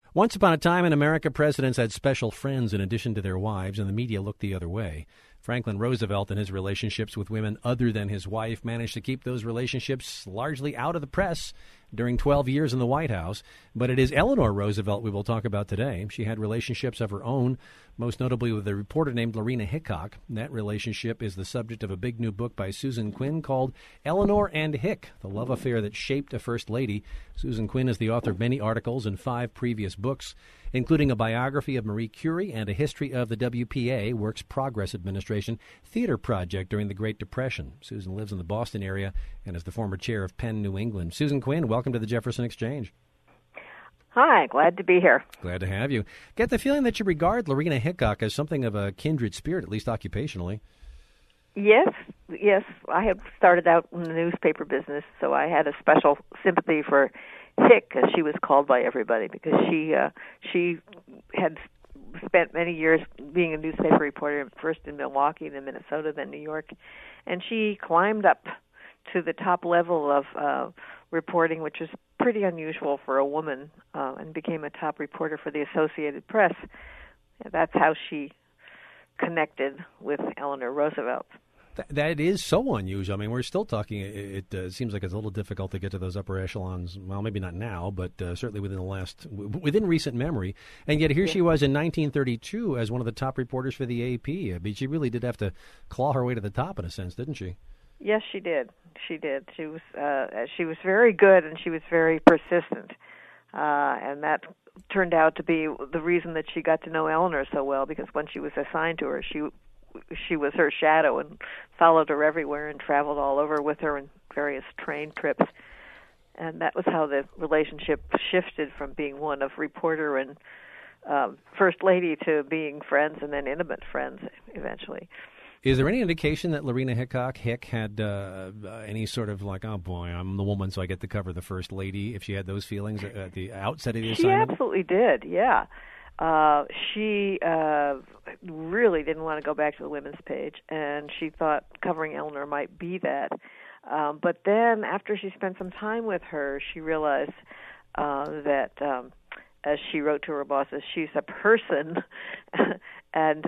Once upon a time in America, presidents had special friends in addition to their wives, and the media looked the other way. Franklin Roosevelt and his relationships with women other than his wife managed to keep those relationships largely out of the press during 12 years in the White House. But it is Eleanor Roosevelt we will talk about today. She had relationships of her own, most notably with a reporter named Lorena Hickok. That relationship is the subject of a big new book by Susan Quinn called Eleanor and Hick, the love affair that shaped a First Lady. Susan Quinn is the author of many articles and 5 previous books, including a biography of Marie Curie and a history of the WPA, Works Progress Administration, theater project during the Great Depression. Susan lives in the Boston area and is the former chair of Penn New England. Susan Quinn, welcome to the Jefferson Exchange. Hi, glad to be here. Glad to have you. Get the feeling that you regard Lorena Hickok as something of a kindred spirit, at least occupationally. Yes. I had started out in the newspaper business, so I had a special sympathy for Hick, as she was called by everybody, because she had spent many years being a newspaper reporter, first in Milwaukee, then Minnesota, then New York, and she climbed up to the top level of reporting, which is pretty unusual for a woman, and became a top reporter for the Associated Press. That's how she connected with Eleanor Roosevelt. That is so unusual. I mean, we're still talking, it seems like it's a little difficult to get to those upper echelons. Well, maybe not now, but certainly within recent memory. And yet here she was in 1932 as one of the top reporters for the AP. I mean, she really did have to claw her way to the top in a sense, didn't she? Yes, she did. She was very good, and she was very persistent. And that turned out to be the reason that she got to know Eleanor so well, because when she was assigned to her, she was her shadow and followed her everywhere and traveled all over with her in various train trips. And that was how the relationship shifted from being one of reporter and First Lady to being friends and then intimate friends eventually. Is there any indication that Lorena Hick had any sort of like, oh boy, I'm the woman, so I get to cover the First Lady, if she had those feelings at the outset of the assignment? She absolutely did, yeah. She really didn't want to go back to the women's page, and she thought covering Eleanor might be that. But then after she spent some time with her, she realized that, as she wrote to her bosses, she's a person, and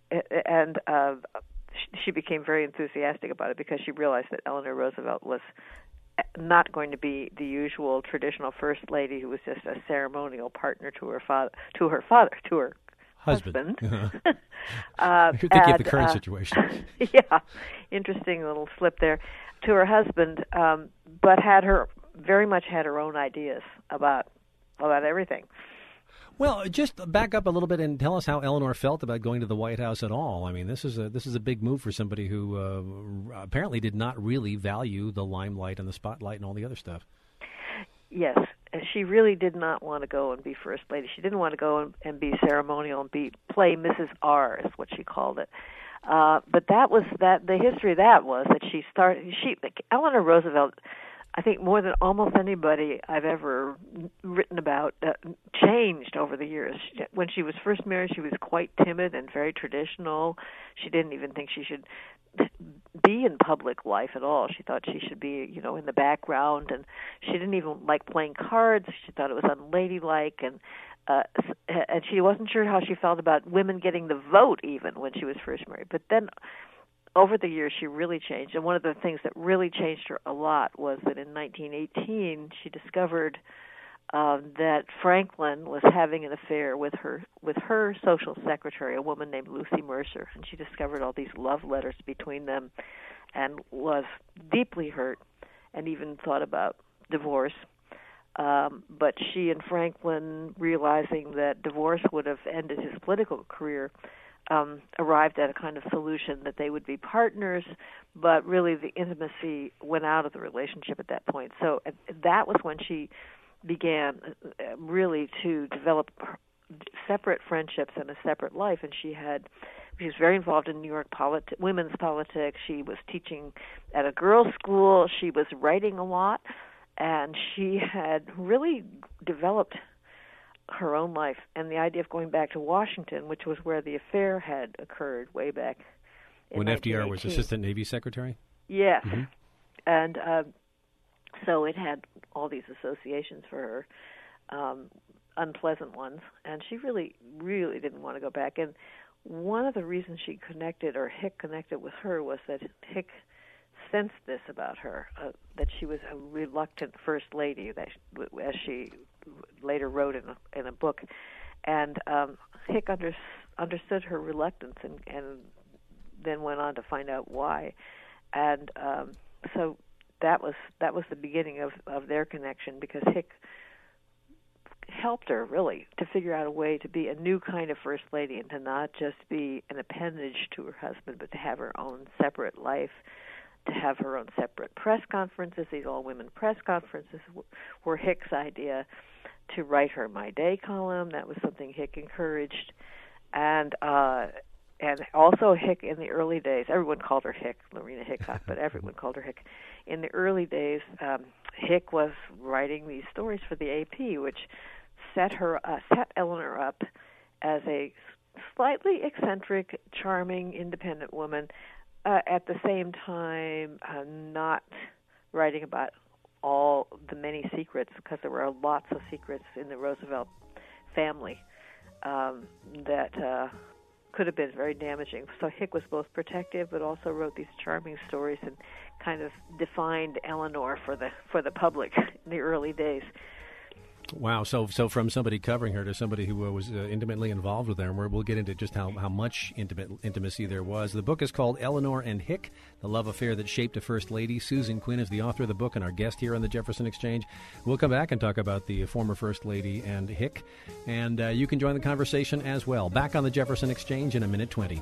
she became very enthusiastic about it because she realized that Eleanor Roosevelt was not going to be the usual traditional First Lady who was just a ceremonial partner to her husband. You're thinking of the current situation. Yeah, interesting little slip there. To her husband, but very much had her own ideas about everything. Well, just back up a little bit and tell us how Eleanor felt about going to the White House at all. I mean, this is a big move for somebody who apparently did not really value the limelight and the spotlight and all the other stuff. Yes, she really did not want to go and be First Lady. She didn't want to go and be ceremonial and play Mrs. R, is what she called it. But the history of that was that Eleanor Roosevelt, I think more than almost anybody I've ever written about, changed over the years. When she was first married, she was quite timid and very traditional. She didn't even think she should be in public life at all. She thought she should be, in the background, and she didn't even like playing cards. She thought it was unladylike, and she wasn't sure how she felt about women getting the vote even when she was first married. But then over the years, she really changed, and one of the things that really changed her a lot was that in 1918, she discovered that Franklin was having an affair with her social secretary, a woman named Lucy Mercer, and she discovered all these love letters between them, and was deeply hurt, and even thought about divorce. But she and Franklin, realizing that divorce would have ended his political career, arrived at a kind of solution that they would be partners, but really the intimacy went out of the relationship at that point. So that was when she began really to develop separate friendships and a separate life, and she was very involved in New York women's politics. She was teaching at a girls' school. She was writing a lot, and she had really developed her own life, and the idea of going back to Washington, which was where the affair had occurred way back in when 1918. FDR was Assistant Navy Secretary? Yes. Mm-hmm. And so it had all these associations for her. unpleasant ones, and she really, really didn't want to go back. And one of the reasons she connected, or Hick connected with her, was that Hick sensed this about her, that she was a reluctant first lady, that as she later wrote in a book. And Hick understood her reluctance and then went on to find out why. And so that was the beginning of their connection, because Hick helped her really to figure out a way to be a new kind of first lady and to not just be an appendage to her husband, but to have her own separate life, to have her own separate press conferences. These all-women press conferences were Hick's idea. To write her My Day column, that was something Hick encouraged. And also Hick in the early days, everyone called her Hick, Lorena Hickok, but everyone called her Hick. In the early days, Hick was writing these stories for the AP, which set Eleanor up as a slightly eccentric, charming, independent woman, at the same time not writing about all the many secrets, because there were lots of secrets in the Roosevelt family that could have been very damaging. So Hick was both protective, but also wrote these charming stories and kind of defined Eleanor for the public in the early days. Wow. So from somebody covering her to somebody who was intimately involved with her, and we'll get into just how much intimacy there was. The book is called Eleanor and Hick, The Love Affair That Shaped a First Lady. Susan Quinn is the author of the book and our guest here on the Jefferson Exchange. We'll come back and talk about the former First Lady and Hick, and you can join the conversation as well. Back on the Jefferson Exchange in a minute 20.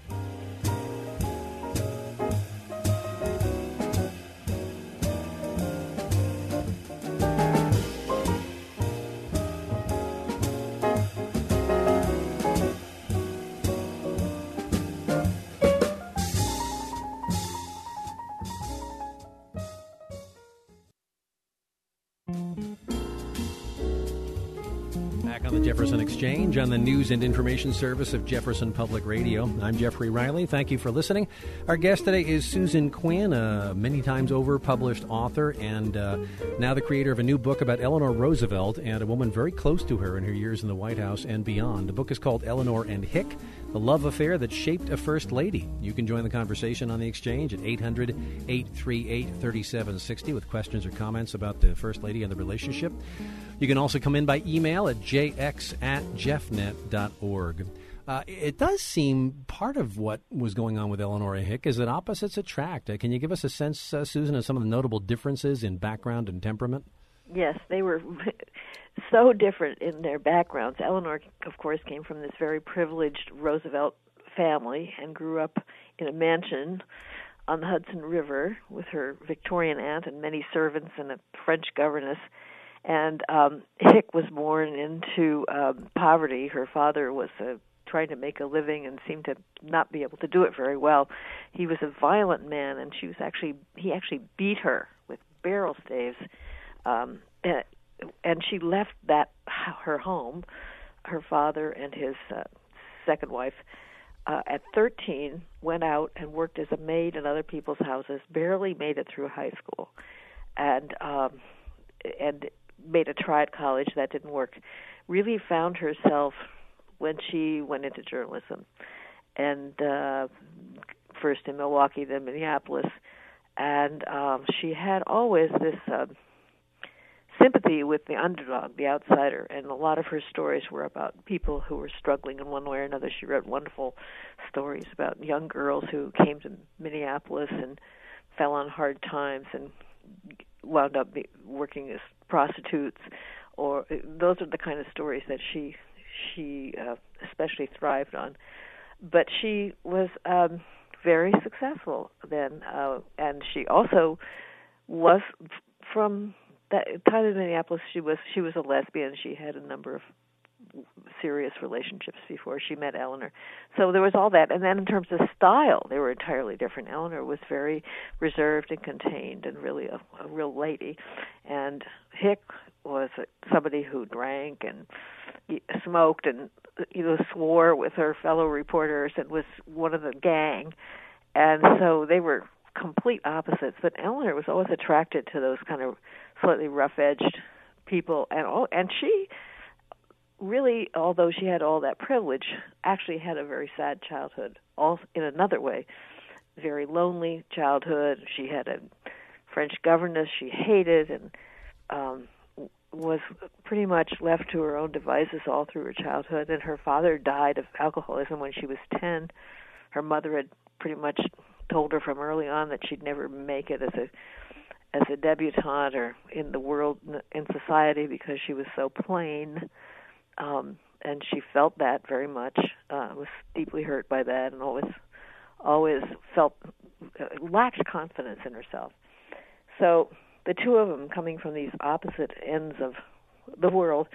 Jefferson Exchange on the News and Information Service of Jefferson Public Radio. I'm Jeffrey Riley. Thank you for listening. Our guest today is Susan Quinn, a many times over published author and now the creator of a new book about Eleanor Roosevelt and a woman very close to her in her years in the White House and beyond. The book is called Eleanor and Hick, The Love Affair That Shaped a First Lady. You can join the conversation on the Exchange at 800-838-3760 with questions or comments about the First Lady and the relationship. You can also come in by email at jx@jeffnet.org. It does seem part of what was going on with Eleanor and Hick is that opposites attract. Can you give us a sense, Susan, of some of the notable differences in background and temperament? Yes, they were so different in their backgrounds. Eleanor, of course, came from this very privileged Roosevelt family and grew up in a mansion on the Hudson River with her Victorian aunt and many servants and a French governess. And Hick was born into poverty. Her father was trying to make a living and seemed to not be able to do it very well. He was a violent man, and he actually beat her with barrel staves. And she left her home, her father and his second wife, at 13, went out and worked as a maid in other people's houses, barely made it through high school, and made a try at college. That didn't work. Really found herself when she went into journalism, and first in Milwaukee, then Minneapolis, and she had always this sympathy with the underdog, the outsider, and a lot of her stories were about people who were struggling in one way or another. She wrote wonderful stories about young girls who came to Minneapolis and fell on hard times and wound up working as prostitutes, or those are the kind of stories that she especially thrived on. But she was very successful then, and she also was from that time in Minneapolis. She was a lesbian. She had a number of serious relationships before she met Eleanor. So there was all that. And then in terms of style, they were entirely different. Eleanor was very reserved and contained and really a real lady. And Hick was somebody who drank and smoked and swore with her fellow reporters and was one of the gang. And so they were complete opposites. But Eleanor was always attracted to those kind of slightly rough-edged people. And she really, although she had all that privilege, actually had a very sad childhood. Also, in another way, very lonely childhood. She had a French governess she hated, and was pretty much left to her own devices all through her childhood. And her father died of alcoholism when she was 10. Her mother had pretty much told her from early on that she'd never make it as a debutante or in the world, in society, because she was so plain. And she felt that very much, was deeply hurt by that, and always felt lacked confidence in herself. So the two of them, coming from these opposite ends of the world,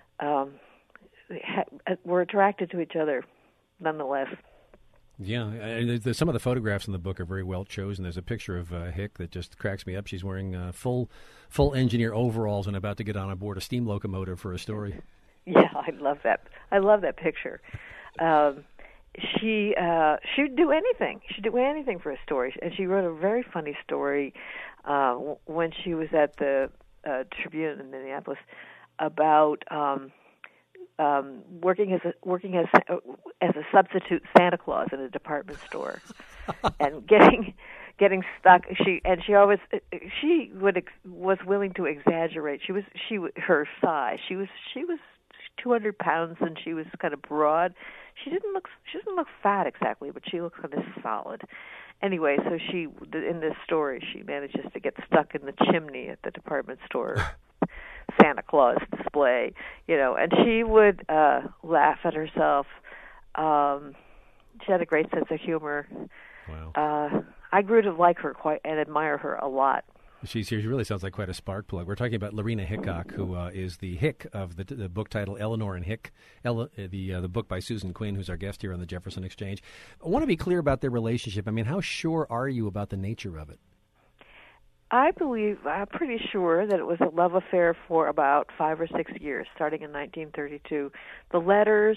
were attracted to each other nonetheless. Yeah, some of the photographs in the book are very well chosen. There's a picture of Hick that just cracks me up. She's wearing full engineer overalls and about to get on board a steam locomotive for a story. Yeah, I love that. I love that picture. She'd do anything. She'd do anything for a story. And she wrote a very funny story when she was at the Tribune in Minneapolis about working as a substitute Santa Claus in a department store, and getting stuck. She was willing to exaggerate. Her size. She was 200 pounds, and she was kind of broad. She doesn't look fat exactly, but she looks kind of solid. Anyway, so in this story, she manages to get stuck in the chimney at the department store Santa Claus display, and she would laugh at herself. She had a great sense of humor. Wow. I grew to like her quite and admire her a lot. She really sounds like quite a spark plug. We're talking about Lorena Hickok, who is the Hick of the book title Eleanor and Hick, the book by Susan Quinn, who's our guest here on the Jefferson Exchange. I want to be clear about their relationship. I mean, how sure are you about the nature of it? I'm pretty sure that it was a love affair for about 5 or 6 years, starting in 1932. The letters,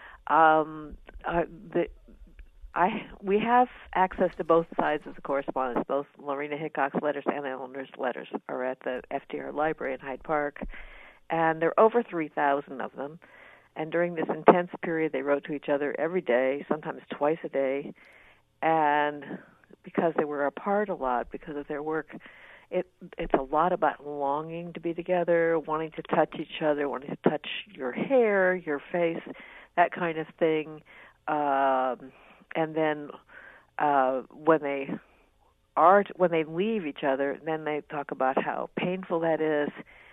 we have access to both sides of the correspondence. Both Lorena Hickok's letters and Eleanor's letters are at the FDR Library in Hyde Park, and there are over 3,000 of them. And during this intense period, they wrote to each other every day, sometimes twice a day, and because they were apart a lot because of their work, it's a lot about longing to be together, wanting to touch each other, wanting to touch your hair, your face, that kind of thing. And then when they leave each other, then they talk about how painful that is.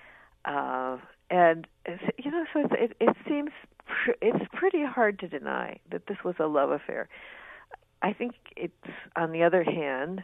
And so it seems it's pretty hard to deny that this was a love affair. I think it's, on the other hand,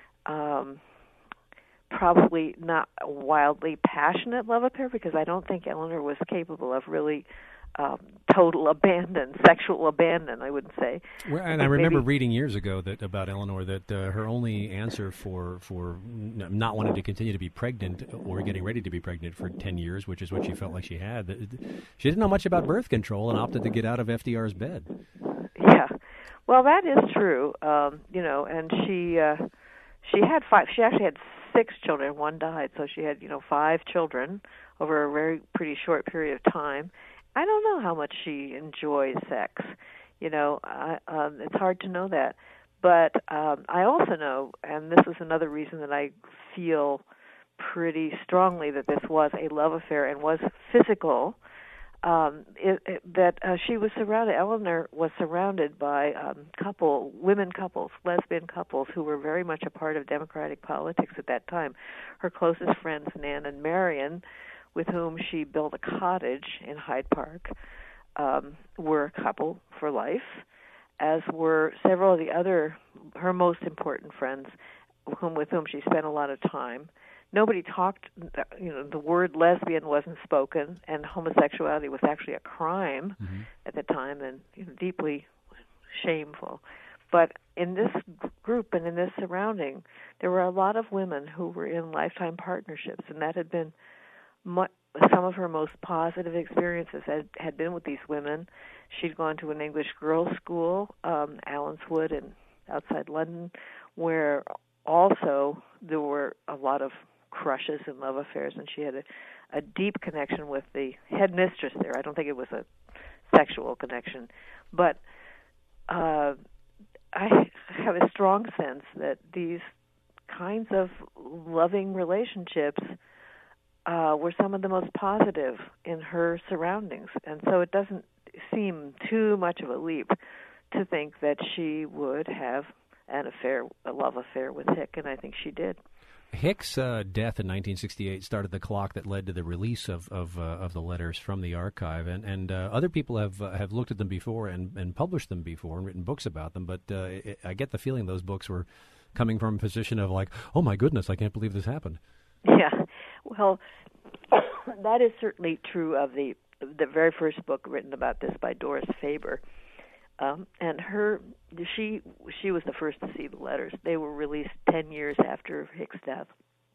probably not a wildly passionate love affair, because I don't think Eleanor was capable of really total sexual abandon, I wouldn't say. Well, and I remember reading years ago about Eleanor that her only answer for not wanting to continue to be pregnant or getting ready to be pregnant for 10 years, which is what she felt like she had, she didn't know much about birth control and opted to get out of FDR's bed. Yeah. Well, that is true, and she had 5. She actually had 6 children. One died, so she had 5 children over a pretty short period of time. I don't know how much she enjoys sex. It's hard to know that. But I also know, and this is another reason that I feel pretty strongly that this was a love affair and was physical. Eleanor was surrounded by lesbian couples who were very much a part of Democratic politics at that time. Her closest friends, Nan and Marion, with whom she built a cottage in Hyde Park, were a couple for life, as were several of her most important friends, with whom she spent a lot of time. Nobody talked, the word lesbian wasn't spoken, and homosexuality was actually a crime at the time, and deeply shameful. But in this group and in this surrounding, there were a lot of women who were in lifetime partnerships, and that had been some of her most positive experiences had been with these women. She'd gone to an English girls' school, Allenswood, outside London, where also there were a lot of crushes and love affairs, and she had a deep connection with the headmistress there. I don't think it was a sexual connection, but I have a strong sense that these kinds of loving relationships were some of the most positive in her surroundings. And so it doesn't seem too much of a leap to think that she would have a love affair with Hick, and I think she did. Hick's death in 1968 started the clock that led to the release of the letters from the archive, and other people have looked at them before and published them before and written books about them. But I get the feeling those books were coming from a position of like, oh my goodness, I can't believe this happened. Yeah, well, that is certainly true of the very first book written about this by Doris Faber. And she was the first to see the letters. They were released 10 years after Hick's death.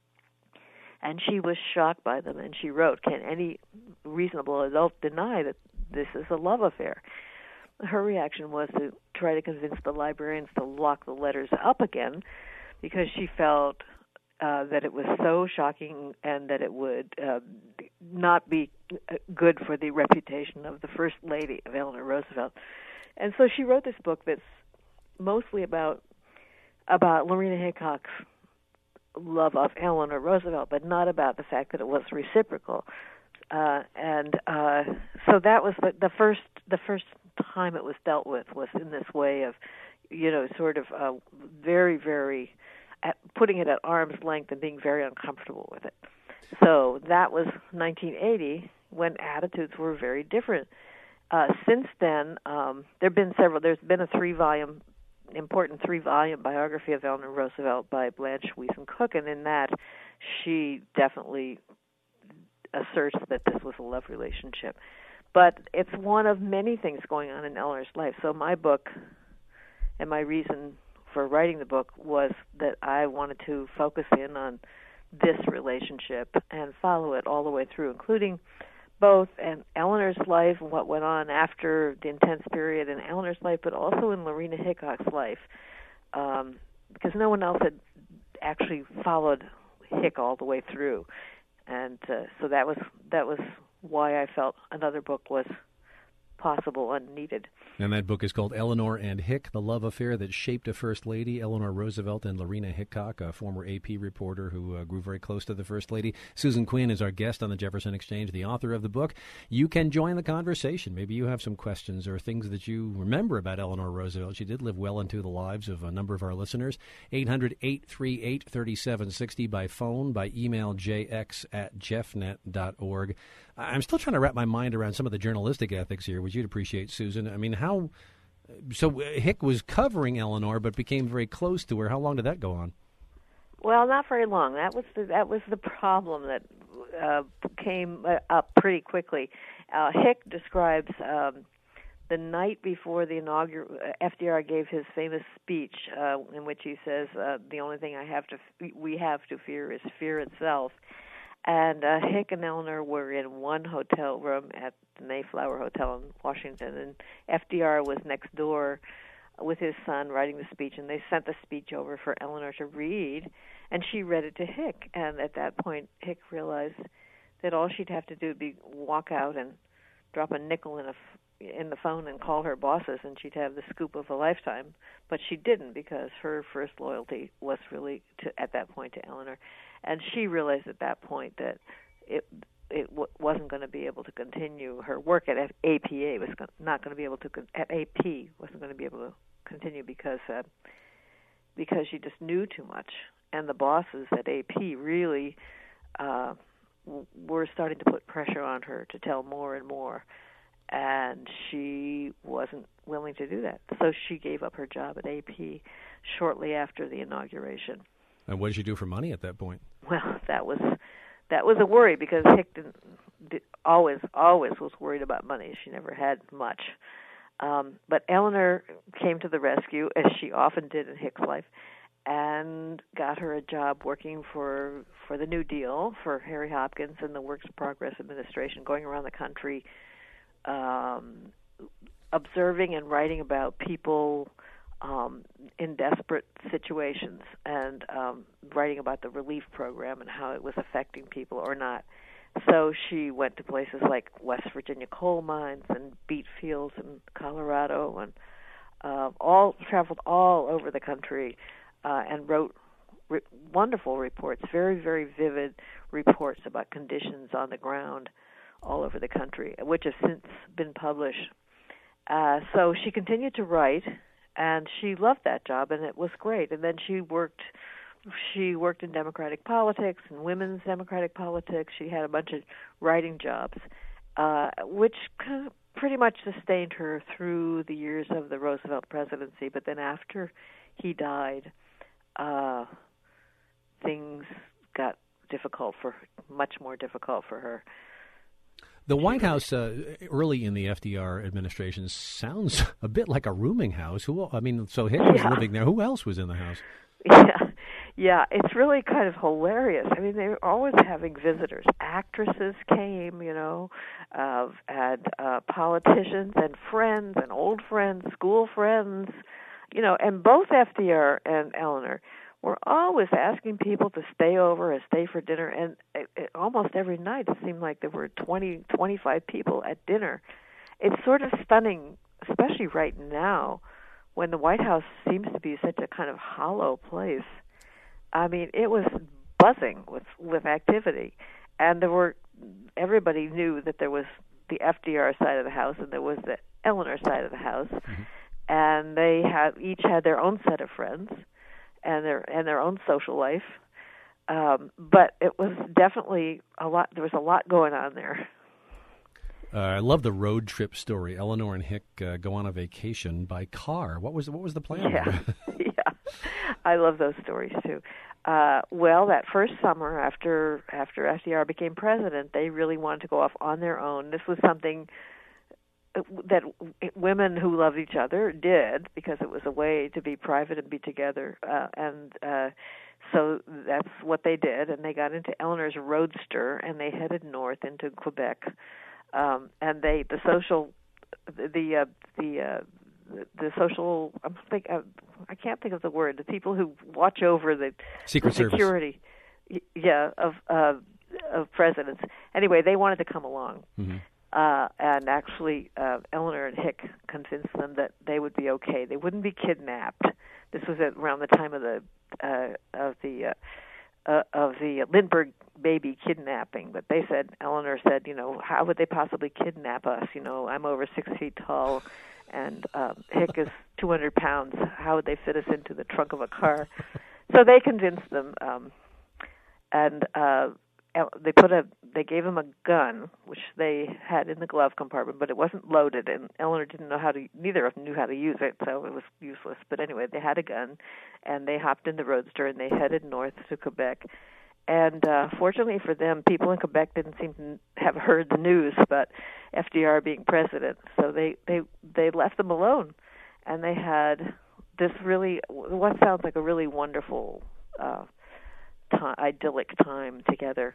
And she was shocked by them, and she wrote, "Can any reasonable adult deny that this is a love affair?" Her reaction was to try to convince the librarians to lock the letters up again, because she felt that it was so shocking and that it would not be good for the reputation of the First Lady of Eleanor Roosevelt. And so she wrote this book that's mostly about Lorena Hickok's love of Eleanor Roosevelt, but not about the fact that it was reciprocal. So that was the first time it was dealt with was in this way of, sort of very, very putting it at arm's length and being very uncomfortable with it. So that was 1980 when attitudes were very different. Since then, there's been a important three-volume biography of Eleanor Roosevelt by Blanche Wiesen Cook, and in that she definitely asserts that this was a love relationship. But it's one of many things going on in Eleanor's life. So my book and my reason for writing the book was that I wanted to focus in on this relationship and follow it all the way through, including both in Eleanor's life and what went on after the intense period in Eleanor's life, but also in Lorena Hickok's life, because no one else had actually followed Hick all the way through, and so that was why I felt another book was possible and needed. And that book is called Eleanor and Hick, The Love Affair That Shaped a First Lady, Eleanor Roosevelt and Lorena Hickok, a former AP reporter who grew very close to the First Lady. Susan Quinn is our guest on the Jefferson Exchange, the author of the book. You can join the conversation. Maybe you have some questions or things that you remember about Eleanor Roosevelt. She did live well into the lives of a number of our listeners. 800-838-3760 by phone, by email, jx@jeffnet.org. I'm still trying to wrap my mind around some of the journalistic ethics here, which you'd appreciate, Susan. I mean, so Hick was covering Eleanor, but became very close to her. How long did that go on? Well, not very long. That was the problem that came up pretty quickly. Hick describes the night before the FDR gave his famous speech, in which he says, "The only thing we have to fear is fear itself." And Hick and Eleanor were in one hotel room at the Mayflower Hotel in Washington, and FDR was next door with his son writing the speech, and they sent the speech over for Eleanor to read, and she read it to Hick. And at that point, Hick realized that all she'd have to do would be walk out and drop a nickel in the phone and call her bosses, and she'd have the scoop of a lifetime. But she didn't, because her first loyalty was really at that point to Eleanor. And she realized at that point that it wasn't going to be able to continue her work at APA. Wasn't going to be able to continue because she just knew too much, and the bosses at AP really were starting to put pressure on her to tell more and more, and she wasn't willing to do that. So she gave up her job at AP shortly after the inauguration. And what did she do for money at that point? Well, that was a worry, because Hick always was worried about money. She never had much. But Eleanor came to the rescue, as she often did in Hick's life, and got her a job working for the New Deal, for Harry Hopkins and the Works Progress Administration, going around the country observing and writing about people in desperate situations, and writing about the relief program and how it was affecting people or not. So she went to places like West Virginia coal mines and beet fields in Colorado, and traveled all over the country, and wrote wonderful reports, very, very vivid reports about conditions on the ground all over the country, which have since been published. So she continued to write, and she loved that job, and it was great. And then she worked in democratic politics and women's democratic politics. She had a bunch of writing jobs, which pretty much sustained her through the years of the Roosevelt presidency. But then after he died, things got much more difficult for her. The White House, early in the FDR administration, sounds a bit like a rooming house. So Hick was living there. Who else was in the house? Yeah, it's really kind of hilarious. I mean, they were always having visitors. Actresses came, and politicians and friends and old friends, school friends, and both FDR and Eleanor were always asking people to stay over and stay for dinner, and almost every night it seemed like there were 20, 25 people at dinner. It's sort of stunning, especially right now, when the White House seems to be such a kind of hollow place. I mean, it was buzzing with activity, and everybody knew that there was the FDR side of the house and there was the Eleanor side of the house, and they each had their own set of friends and their own social life. But it was definitely a lot. There was a lot going on there. I love the road trip story. Eleanor and Hick go on a vacation by car. What was the plan? Yeah, I love those stories too. Well, that first summer after FDR became president, they really wanted to go off on their own. This was something that women who loved each other did, because it was a way to be private and be together. So that's what they did, and they got into Eleanor's roadster and they headed north into Quebec. And the social, I can't think of the word. The people who watch over the security, of presidents. Anyway, they wanted to come along, and actually, Eleanor and Hick convinced them that they would be okay. They wouldn't be kidnapped. This was around the time of the Lindbergh baby kidnapping, but Eleanor said, how would they possibly kidnap us? I'm over 6 feet tall, and Hick is 200 pounds. How would they fit us into the trunk of a car? So they convinced them, and they gave him a gun, which they had in the glove compartment, but it wasn't loaded, and Eleanor neither of them knew how to use it, so it was useless. But anyway, they had a gun, and they hopped in the roadster, and they headed north to Quebec. And fortunately for them, people in Quebec didn't seem to have heard the news about FDR being president, so they left them alone, and they had this what sounds like a really wonderful idyllic time together.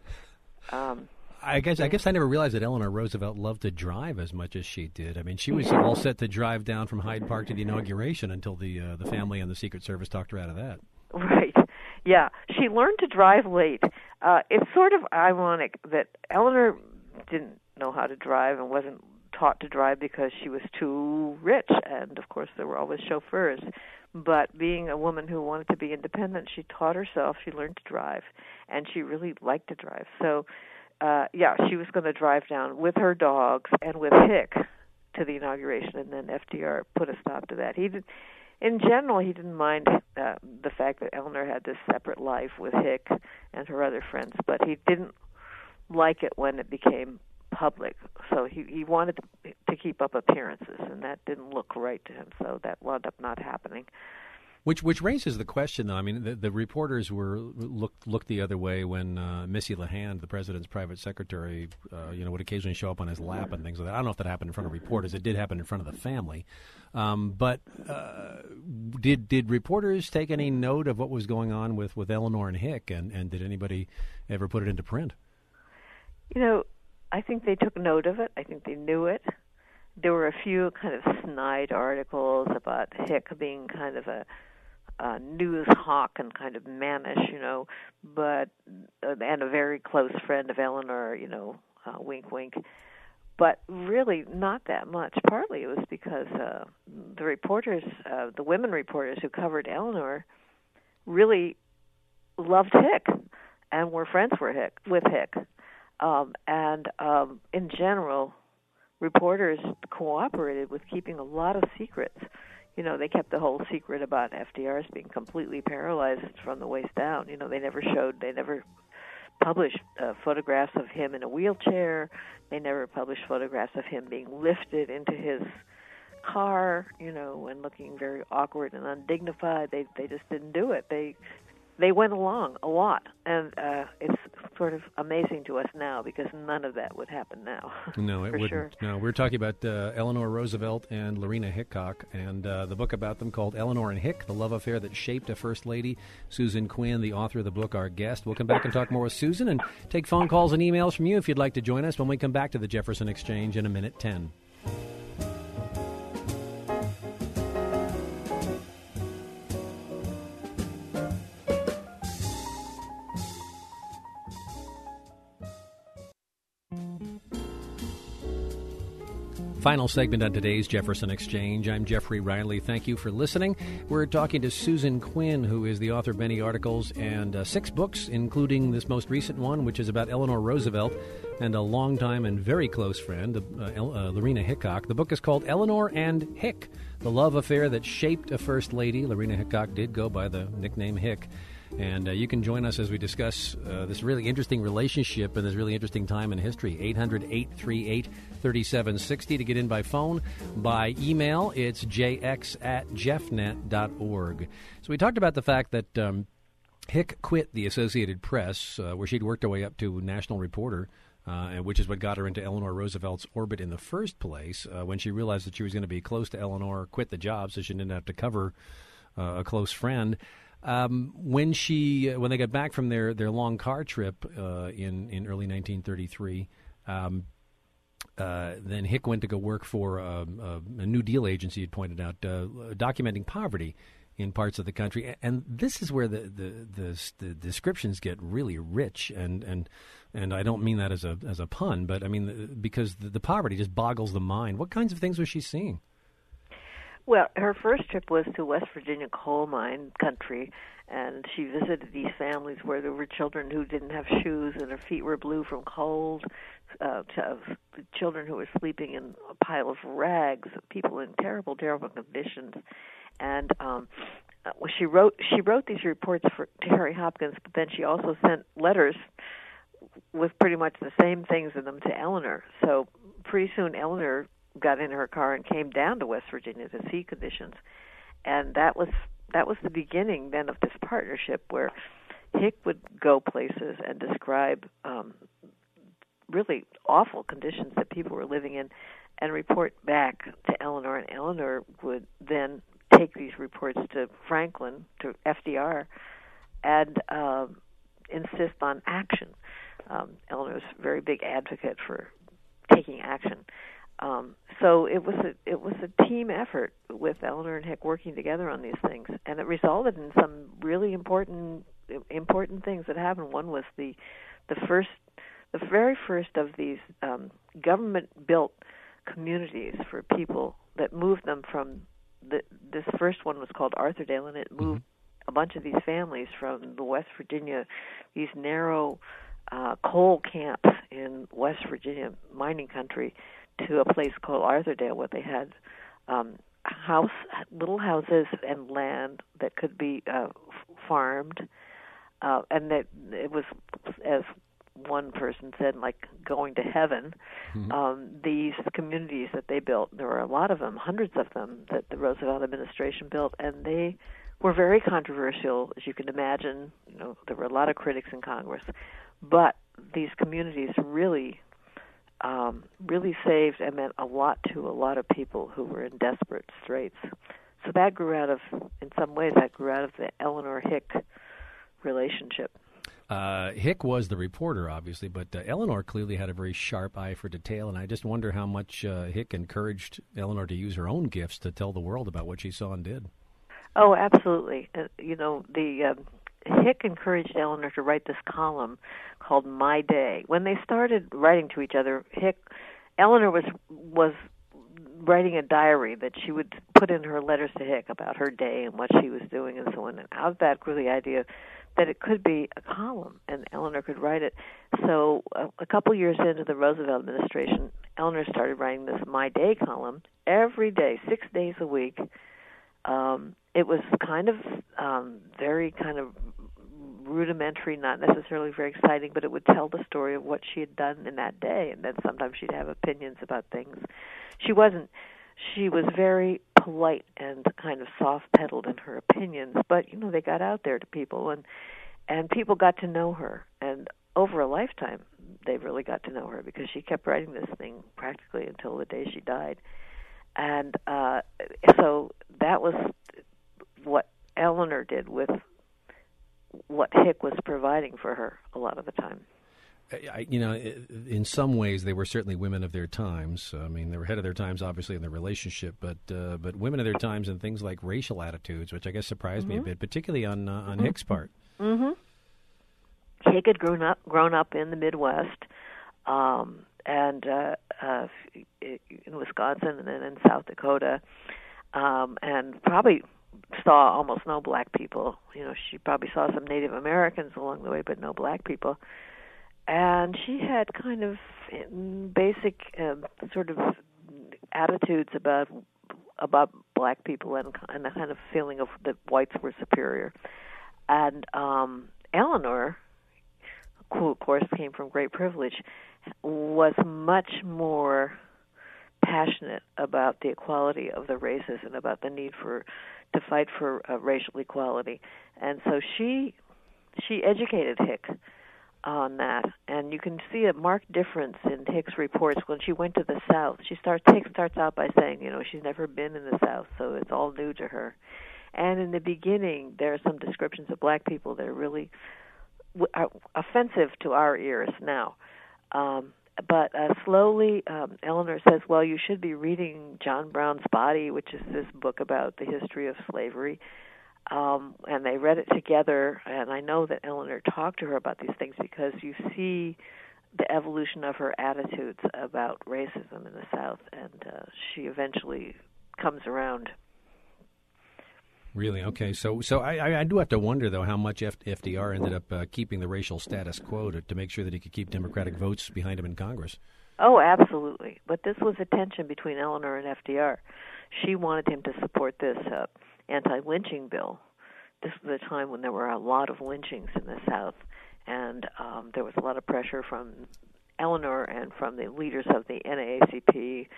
I guess I never realized that Eleanor Roosevelt loved to drive as much as she did. I mean, she was all set to drive down from Hyde Park to the inauguration until the family and the Secret Service talked her out of that. Right. Yeah, she learned to drive late. It's sort of ironic that Eleanor didn't know how to drive and wasn't taught to drive because she was too rich, and of course there were always chauffeurs. But being a woman who wanted to be independent, she taught herself, she learned to drive, and she really liked to drive. So, she was going to drive down with her dogs and with Hick to the inauguration, and then FDR put a stop to that. In general, he didn't mind the fact that Eleanor had this separate life with Hick and her other friends, but he didn't like it when it became public. So he wanted to keep up appearances, and that didn't look right to him, so that wound up not happening. Which raises the question, though. I mean, the reporters looked the other way when Missy LeHand, the president's private secretary, would occasionally show up on his lap and things like that. I don't know if that happened in front of reporters. It did happen in front of the family. But did reporters take any note of what was going on with Eleanor and Hick, and did anybody ever put it into print? I think they took note of it. I think they knew it. There were a few kind of snide articles about Hick being kind of news hawk and kind of mannish, but and a very close friend of Eleanor, wink, wink. But really not that much. Partly it was because the reporters, the women reporters who covered Eleanor, really loved Hick and were friends with Hick. And in general, reporters cooperated with keeping a lot of secrets. They kept the whole secret about FDR's being completely paralyzed from the waist down. They never published photographs of him in a wheelchair. They never published photographs of him being lifted into his car, and looking very awkward and undignified. They just didn't do it. They went along a lot, and it's sort of amazing to us now because none of that would happen now. No, it wouldn't. Sure. No, we're talking about Eleanor Roosevelt and Lorena Hickok, and the book about them called Eleanor and Hick, The Love Affair That Shaped a First Lady. Susan Quinn, the author of the book, our guest. We'll come back and talk more with Susan and take phone calls and emails from you if you'd like to join us when we come back to the Jefferson Exchange in a minute 10. Final segment on today's Jefferson Exchange. I'm Jeffrey Riley. Thank you for listening. We're talking to Susan Quinn, who is the author of many articles and 6 books, including this most recent one, which is about Eleanor Roosevelt and a longtime and very close friend, Lorena Hickok. The book is called Eleanor and Hick, The Love Affair That Shaped a First Lady. Lorena Hickok did go by the nickname Hick. And you can join us as we discuss this really interesting relationship and this really interesting time in history. 800-838-3760 to get in by phone. By email, it's jx@jeffnet.org. So we talked about the fact that Hick quit the Associated Press, where she'd worked her way up to national reporter, which is what got her into Eleanor Roosevelt's orbit in the first place, when she realized that she was going to be close to Eleanor, quit the job so she didn't have to cover a close friend. When they got back from their long car trip in early 1933, then Hick went to go work for a New Deal agency, you'd pointed out, documenting poverty in parts of the country. And this is where the descriptions get really rich, and I don't mean that as a pun, but I mean because the poverty just boggles the mind. What kinds of things was she seeing? Well, her first trip was to West Virginia coal mine country, and she visited these families where there were children who didn't have shoes and their feet were blue from cold, children who were sleeping in a pile of rags, people in terrible, terrible conditions. And she wrote these reports to Harry Hopkins, but then she also sent letters with pretty much the same things in them to Eleanor. So pretty soon Eleanor got in her car and came down to West Virginia to see conditions, and that was the beginning then of this partnership where Hick would go places and describe really awful conditions that people were living in and report back to Eleanor, and Eleanor would then take these reports to Franklin, to FDR, and insist on action. Eleanor was a very big advocate for taking action. So it was a team effort with Eleanor and Hick working together on these things, and it resulted in some really important things that happened. One was the very first of these government-built communities for people that moved them from this first one was called Arthurdale, and it moved a bunch of these families from the West Virginia, these narrow coal camps in West Virginia mining country, to a place called Arthurdale, where they had little houses and land that could be farmed, and that it was, as one person said, like going to heaven. These communities that they built, there were a lot of them, hundreds of them, that the Roosevelt administration built, and they were very controversial, as you can imagine. There were a lot of critics in Congress, but these communities really saved and meant a lot to a lot of people who were in desperate straits. So that grew out of the Eleanor Hick relationship. Hick was the reporter, obviously, but Eleanor clearly had a very sharp eye for detail, and I just wonder how much Hick encouraged Eleanor to use her own gifts to tell the world about what she saw and did. Oh, absolutely. Hick encouraged Eleanor to write this column called My Day. When they started writing to each other, Eleanor was writing a diary that she would put in her letters to Hick about her day and what she was doing and so on. And out of that grew the idea that it could be a column, and Eleanor could write it. So a couple years into the Roosevelt administration, Eleanor started writing this My Day column every day, 6 days a week. It was kind of very kind of rudimentary, not necessarily very exciting, but it would tell the story of what she had done in that day, and then sometimes she'd have opinions about things. She was very polite and kind of soft-pedaled in her opinions, but they got out there to people, and people got to know her, and over a lifetime they really got to know her because she kept writing this thing practically until the day she died. And so that was what Eleanor did with what Hick was providing for her a lot of the time. In some ways, they were certainly women of their times. I mean, they were ahead of their times, obviously, in their relationship, but women of their times in things like racial attitudes, which I guess surprised me a bit, particularly on Hick's part. Mm-hmm. Hick had grown up in the Midwest, and in Wisconsin and then in South Dakota, and probably saw almost no black people. She probably saw some Native Americans along the way, but no black people. And she had kind of basic sort of attitudes about black people and the kind of feeling of that whites were superior. And Eleanor, who of course came from great privilege, was much more passionate about the equality of the races and about the need to fight for racial equality. And so she educated Hick on that, and you can see a marked difference in Hick's reports when she went to the South. Hick starts out by saying, she's never been in the South, so it's all new to her. And in the beginning, there are some descriptions of black people that are really offensive to our ears now. But slowly, Eleanor says, well, you should be reading John Brown's Body, which is this book about the history of slavery. And they read it together, and I know that Eleanor talked to her about these things because you see the evolution of her attitudes about racism in the South, and she eventually comes around. Really? Okay. So I do have to wonder, though, how much FDR ended up keeping the racial status quo to make sure that he could keep Democratic votes behind him in Congress. Oh, absolutely. But this was a tension between Eleanor and FDR. She wanted him to support this anti-lynching bill. This was a time when there were a lot of lynchings in the South, and there was a lot of pressure from Eleanor and from the leaders of the NAACP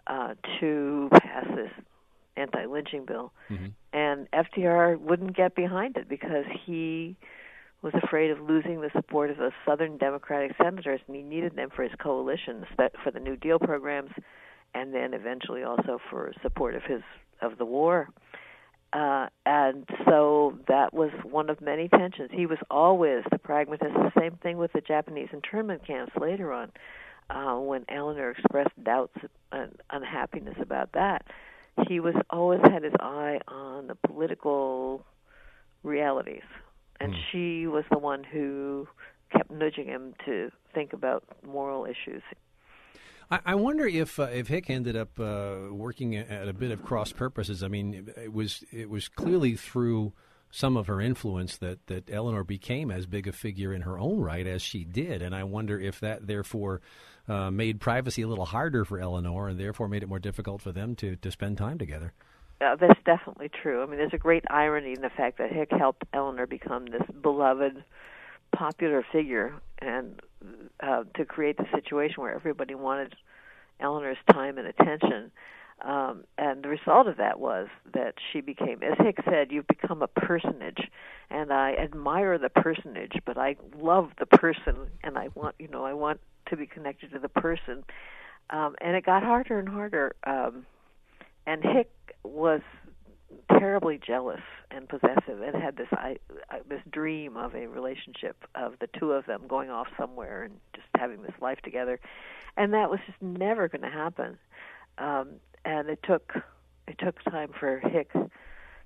to pass this anti-lynching bill. Mm-hmm. And FDR wouldn't get behind it because he was afraid of losing the support of those Southern Democratic senators, and he needed them for his coalition, for the New Deal programs, and then eventually also for support of the war. And so that was one of many tensions. He was always the pragmatist. The same thing with the Japanese internment camps later on, when Eleanor expressed doubts and unhappiness about that. He was always had his eye on the political realities, and she was the one who kept nudging him to think about moral issues. I wonder if Hick ended up working at a bit of cross purposes. I mean, it was clearly through some of her influence that Eleanor became as big a figure in her own right as she did, and I wonder if that therefore made privacy a little harder for Eleanor, and therefore made it more difficult for them to spend time together. That's definitely true. I mean, there's a great irony in the fact that Hick helped Eleanor become this beloved, popular figure, and to create the situation where everybody wanted Eleanor's time and attention. And the result of that was that she became, as Hick said, you've become a personage, and I admire the personage, but I love the person, and I want to be connected to the person. And it got harder and harder. And Hick was terribly jealous and possessive, and had this dream of a relationship of the two of them going off somewhere and just having this life together, and that was just never going to happen. And it took time for Hick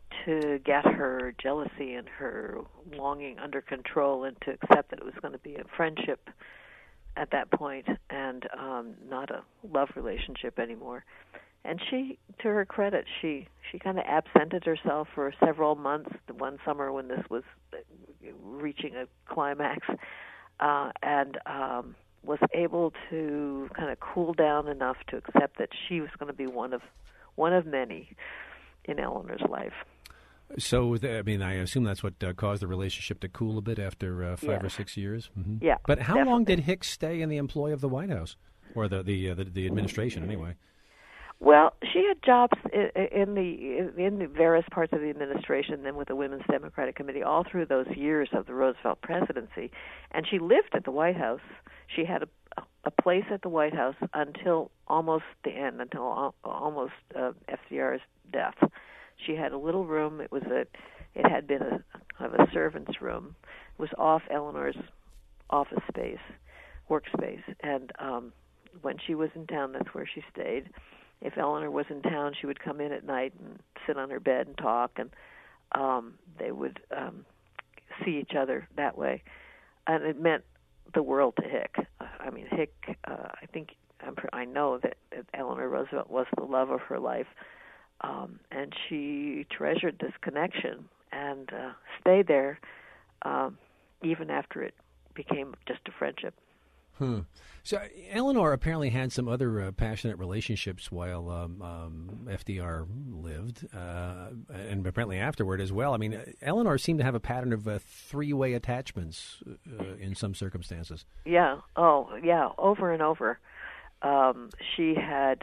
to get her jealousy and her longing under control, and to accept that it was going to be a friendship at that point, and not a love relationship anymore. And she, to her credit, she kind of absented herself for several months. The one summer when this was reaching a climax, and was able to kind of cool down enough to accept that she was going to be one of many in Eleanor's life. So, I assume that's what caused the relationship to cool a bit after 5 or 6 years. Mm-hmm. Yeah. But how definitely. long did Hicks stay in the employ of the White House, or the administration anyway? Well, she had jobs in the various parts of the administration, then with the Women's Democratic Committee, all through those years of the Roosevelt presidency. And she lived at the White House. She had a place at the White House until almost the end, until almost FDR's death. She had a little room. It had been a kind of a servant's room. It was off Eleanor's office space, workspace. And when she was in town, that's where she stayed. If Eleanor was in town, she would come in at night and sit on her bed and talk, and they would see each other that way. And it meant the world to Hick. Hick, I know that Eleanor Roosevelt was the love of her life, and she treasured this connection and stayed there even after it became just a friendship. So Eleanor apparently had some other passionate relationships while FDR lived, and apparently afterward as well. Eleanor seemed to have a pattern of three-way attachments in some circumstances. Yeah. Oh, yeah. Over and over. She had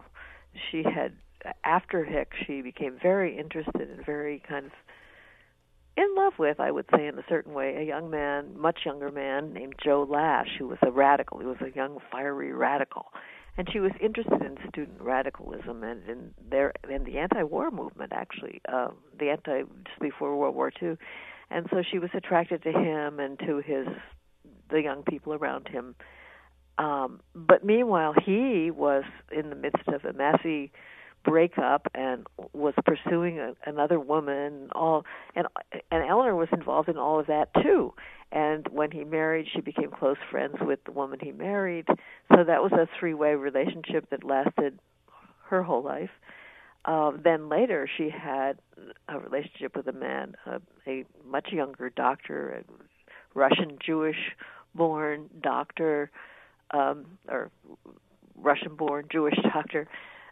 after Hick, she became very interested and very kind of in love with, I would say in a certain way, a young man, much younger man named Joe Lash, who was a radical. He was a young, fiery radical. And she was interested in student radicalism and in the anti-war movement, actually, just before World War II. And so she was attracted to him and to the young people around him. But meanwhile, he was in the midst of a messy breakup and was pursuing another woman, and Eleanor was involved in all of that too. And when he married, she became close friends with the woman he married. So that was a three-way relationship that lasted her whole life. Then later, she had a relationship with a man, a much younger doctor, a Russian Jewish-born doctor, or Russian-born Jewish doctor.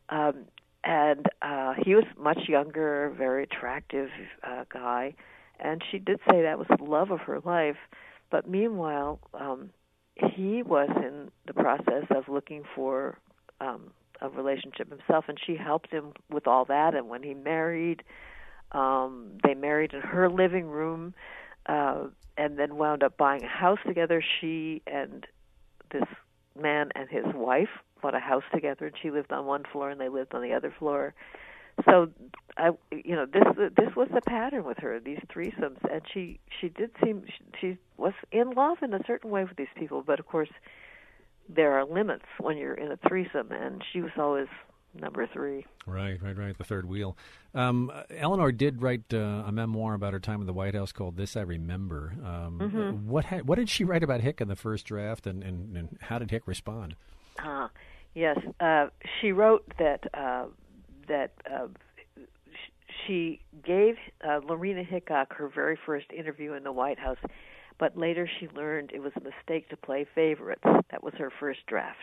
And he was much younger, very attractive guy. And she did say that was the love of her life. But meanwhile, he was in the process of looking for a relationship himself, and she helped him with all that. And when he married, they married in her living room, and then wound up buying a house together. She and this man and his wife bought a house together, and she lived on one floor and they lived on the other floor. So, this was the pattern with her, these threesomes, and she was in love in a certain way with these people. But of course, there are limits when you're in a threesome, and she was always number three. Right, the third wheel. Eleanor did write a memoir about her time in the White House called "This I Remember." What did she write about Hick in the first draft, and how did Hick respond? Yes, she wrote that she gave Lorena Hickok her very first interview in the White House, but later she learned it was a mistake to play favorites. That was her first draft,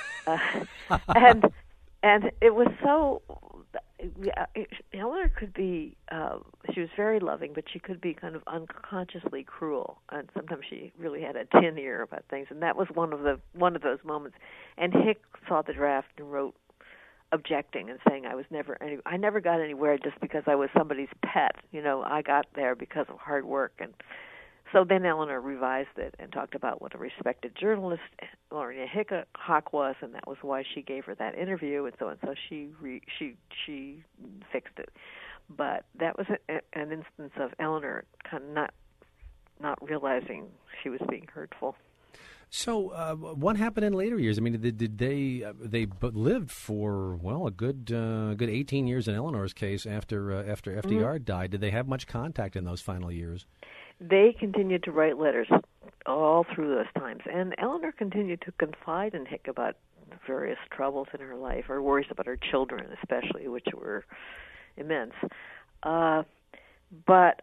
and it was so. Eleanor could be. She was very loving, but she could be kind of unconsciously cruel, and sometimes she really had a tin ear about things. And that was one of those moments. And Hick saw the draft and wrote, objecting and saying I never got anywhere just because I was somebody's pet. I got there because of hard work. And so then Eleanor revised it and talked about what a respected journalist Lorena Hickok was, and that was why she gave her that interview, and so she fixed it. But that was an instance of Eleanor kind of not realizing she was being hurtful. So, what happened in later years? I mean, did they lived for a good 18 years in Eleanor's case after FDR died? Did they have much contact in those final years? They continued to write letters all through those times, and Eleanor continued to confide in Hick about various troubles in her life, or worries about her children, especially, which were immense. But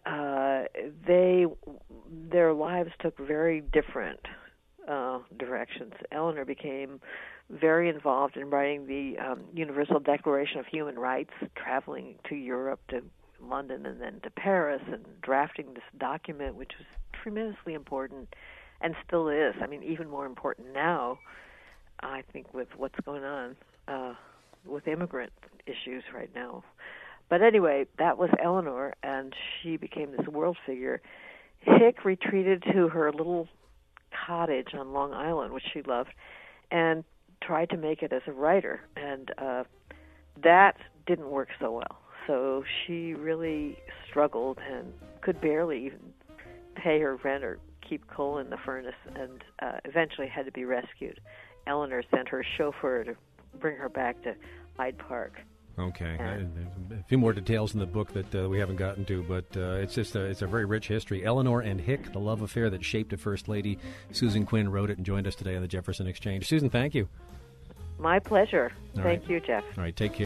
their lives took very different directions. Eleanor became very involved in writing the Universal Declaration of Human Rights, traveling to Europe, to London, and then to Paris, and drafting this document, which was tremendously important and still is. I mean, even more important now, I think, with what's going on with immigrant issues right now. But anyway, that was Eleanor, and she became this world figure. Hick retreated to her little cottage on Long Island, which she loved, and tried to make it as a writer, and that didn't work so well. So she really struggled and could barely even pay her rent or keep coal in the furnace, and eventually had to be rescued. Eleanor sent her chauffeur to bring her back to Hyde Park. Okay, a few more details in the book that we haven't gotten to, but it's a very rich history. Eleanor and Hick, the love affair that shaped a First Lady. Susan Quinn wrote it and joined us today on the Jefferson Exchange. Susan, thank you. My pleasure. Thank you, Jeff. All right, take care.